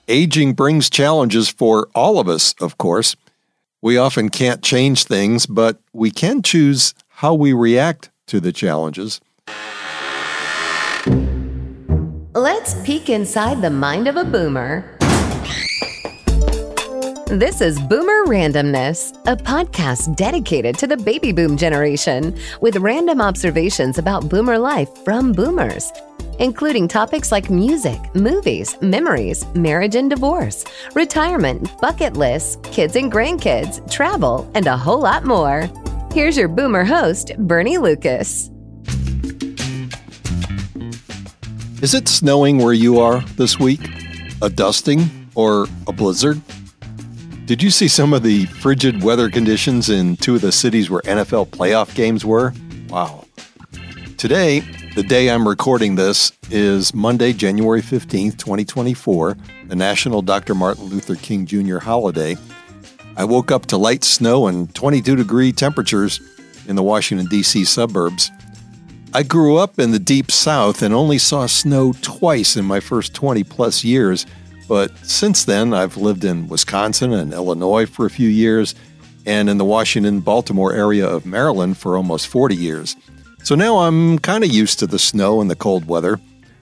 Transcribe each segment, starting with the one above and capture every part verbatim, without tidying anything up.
Aging brings challenges for all of us, of course. We often can't change things, but we can choose how we react to the challenges. Let's peek inside the mind of a boomer. This is Boomer Randomness, a podcast dedicated to the baby boom generation, with random observations about boomer life from boomers, including topics like music, movies, memories, marriage and divorce, retirement, bucket lists, kids and grandkids, travel, and a whole lot more. Here's your boomer host, Bernie Lucas. Is it snowing where you are this week? A dusting or a blizzard? Did you see some of the frigid weather conditions in two of the cities where N F L playoff games were? Wow. Today, the day I'm recording this, is Monday, January fifteenth, twenty twenty-four, the National Doctor Martin Luther King Junior holiday. I woke up to light snow and twenty-two degree temperatures in the Washington, D C suburbs. I grew up in the deep South and only saw snow twice in my first twenty plus years. But since then, I've lived in Wisconsin and Illinois for a few years, and in the Washington, Baltimore area of Maryland for almost forty years. So now I'm kind of used to the snow and the cold weather.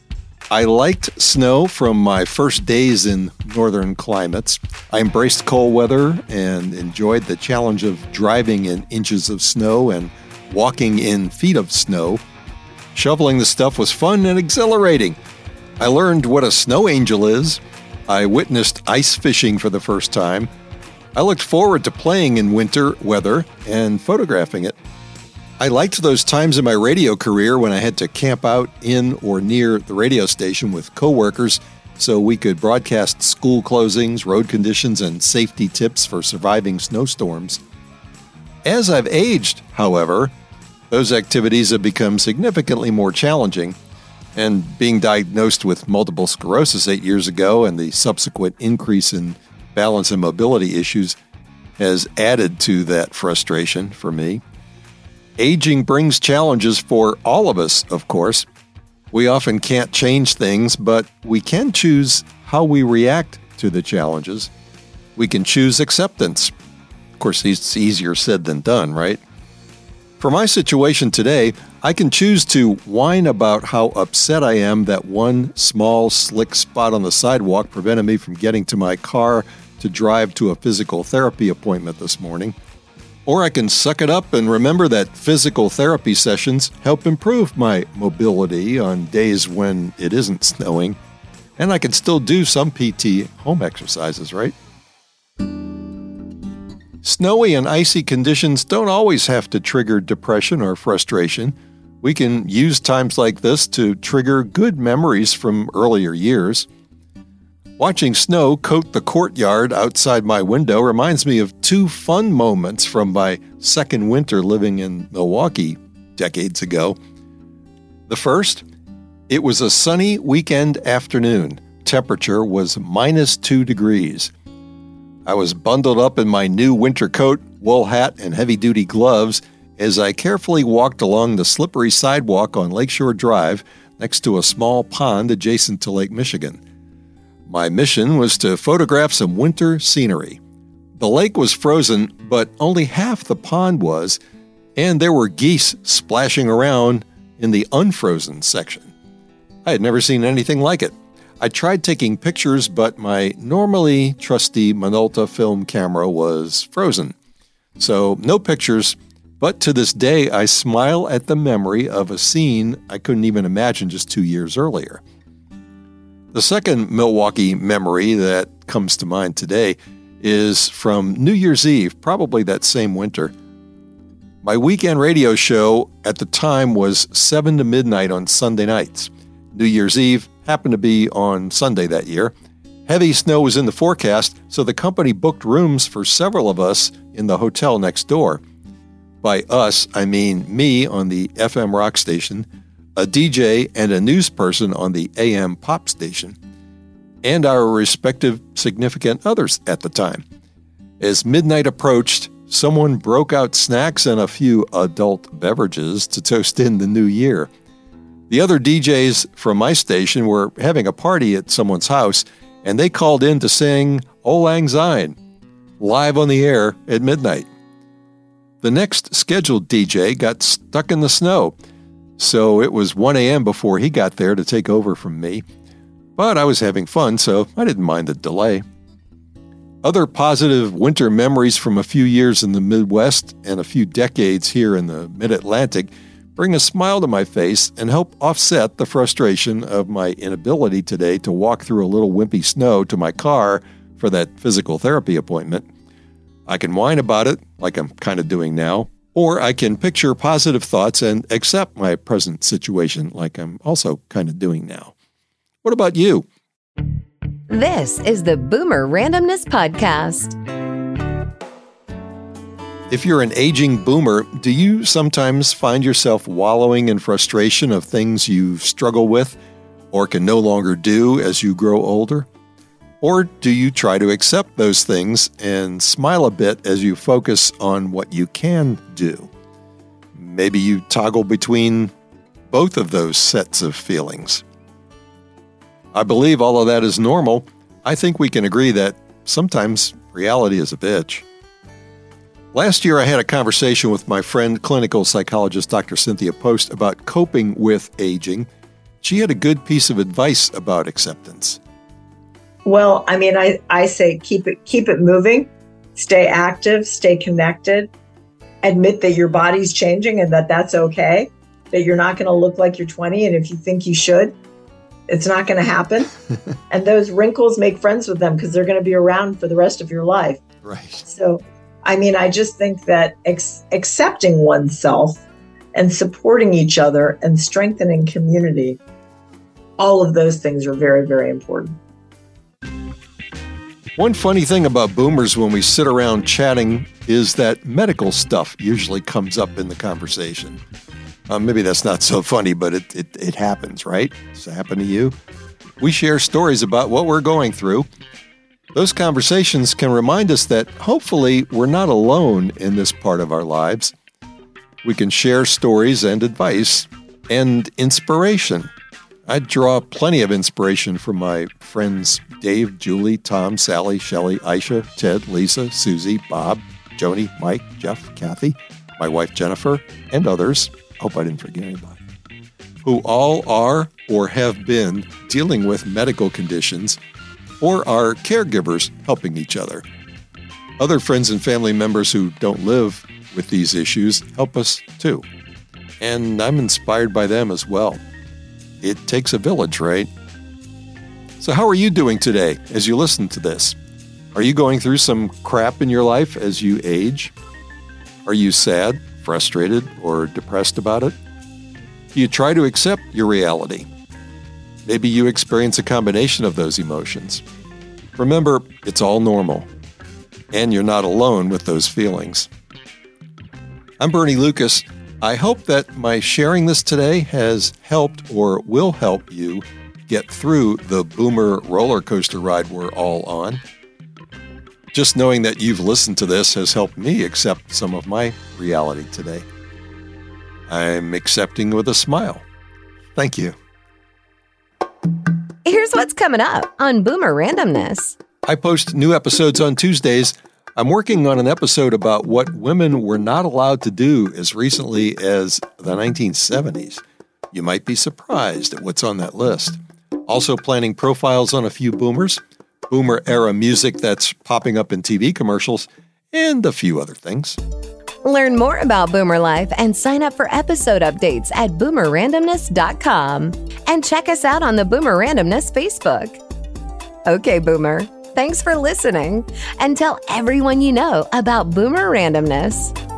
I liked snow from my first days in northern climates. I embraced cold weather and enjoyed the challenge of driving in inches of snow and walking in feet of snow. Shoveling the stuff was fun and exhilarating. I learned what a snow angel is. I witnessed ice fishing for the first time. I looked forward to playing in winter weather and photographing it. I liked those times in my radio career when I had to camp out in or near the radio station with coworkers so we could broadcast school closings, road conditions, and safety tips for surviving snowstorms. As I've aged, however, those activities have become significantly more challenging. And being diagnosed with multiple sclerosis eight years ago and the subsequent increase in balance and mobility issues has added to that frustration for me. Aging brings challenges for all of us, of course. We often can't change things, but we can choose how we react to the challenges. We can choose acceptance. Of course, it's easier said than done, right? For my situation today, I can choose to whine about how upset I am that one small, slick spot on the sidewalk prevented me from getting to my car to drive to a physical therapy appointment this morning. Or I can suck it up and remember that physical therapy sessions help improve my mobility on days when it isn't snowing. And I can still do some P T home exercises, right? Snowy and icy conditions don't always have to trigger depression or frustration. We can use times like this to trigger good memories from earlier years. Watching snow coat the courtyard outside my window reminds me of two fun moments from my second winter living in Milwaukee decades ago. The first, it was a sunny weekend afternoon. Temperature was minus two degrees. I was bundled up in my new winter coat, wool hat, and heavy-duty gloves as I carefully walked along the slippery sidewalk on Lakeshore Drive next to a small pond adjacent to Lake Michigan. My mission was to photograph some winter scenery. The lake was frozen, but only half the pond was, and there were geese splashing around in the unfrozen section. I had never seen anything like it. I tried taking pictures, but my normally trusty Minolta film camera was frozen. So no pictures, but to this day I smile at the memory of a scene I couldn't even imagine just two years earlier. The second Milwaukee memory that comes to mind today is from New Year's Eve, probably that same winter. My weekend radio show at the time was seven to midnight on Sunday nights. New Year's Eve happened to be on Sunday that year. Heavy snow was in the forecast, so the company booked rooms for several of us in the hotel next door. By us, I mean me on the F M rock station, a D J and a news person on the A M pop station, and our respective significant others at the time. As midnight approached, someone broke out snacks and a few adult beverages to toast in the new year. The other D Js from my station were having a party at someone's house, and they called in to sing Auld Lang Syne live on the air at midnight. The next scheduled D J got stuck in the snow, so it was one a.m. before he got there to take over from me. But I was having fun, so I didn't mind the delay. Other positive winter memories from a few years in the Midwest and a few decades here in the Mid-Atlantic bring a smile to my face and help offset the frustration of my inability today to walk through a little wimpy snow to my car for that physical therapy appointment. I can whine about it, like I'm kind of doing now, or I can picture positive thoughts and accept my present situation, like I'm also kind of doing now. What about you? This is the Boomer Randomness Podcast. If you're an aging boomer, do you sometimes find yourself wallowing in frustration of things you struggle with or can no longer do as you grow older? Or do you try to accept those things and smile a bit as you focus on what you can do? Maybe you toggle between both of those sets of feelings. I believe all of that is normal. I think we can agree that sometimes reality is a bitch. Last year, I had a conversation with my friend, clinical psychologist Doctor Cynthia Post, about coping with aging. She had a good piece of advice about acceptance. Well, I mean, I, I say keep it keep it moving, stay active, stay connected, admit that your body's changing and that that's okay, that you're not going to look like you're twenty, and if you think you should, it's not going to happen. And those wrinkles, make friends with them because they're going to be around for the rest of your life. Right. So, I mean, I just think that ex- accepting oneself and supporting each other and strengthening community, all of those things are very, very important. One funny thing about boomers when we sit around chatting is that medical stuff usually comes up in the conversation. Uh, maybe that's not so funny, but it, it, it happens, right? Does it happen to you? We share stories about what we're going through. Those conversations can remind us that hopefully we're not alone in this part of our lives. We can share stories and advice and inspiration. I draw plenty of inspiration from my friends Dave, Julie, Tom, Sally, Shelley, Aisha, Ted, Lisa, Susie, Bob, Joni, Mike, Jeff, Kathy, my wife Jennifer, and others. Hope I didn't forget anybody, who all are or have been dealing with medical conditions or are caregivers helping each other. Other friends and family members who don't live with these issues help us too. And I'm inspired by them as well. It takes a village, right? So how are you doing today as you listen to this? Are you going through some crap in your life as you age? Are you sad, frustrated, or depressed about it? Do you try to accept your reality? Maybe you experience a combination of those emotions. Remember, it's all normal, and you're not alone with those feelings. I'm Bernie Lucas. I hope that my sharing this today has helped or will help you get through the boomer roller coaster ride we're all on. Just knowing that you've listened to this has helped me accept some of my reality today. I'm accepting with a smile. Thank you. Here's what's coming up on Boomer Randomness. I post new episodes on Tuesdays. I'm working on an episode about what women were not allowed to do as recently as the nineteen seventies. You might be surprised at what's on that list. Also planning profiles on a few boomers, boomer-era music that's popping up in T V commercials, and a few other things. Learn more about Boomer Life and sign up for episode updates at boomer randomness dot com. And check us out on the Boomer Randomness Facebook. Okay, Boomer, thanks for listening. And tell everyone you know about Boomer Randomness.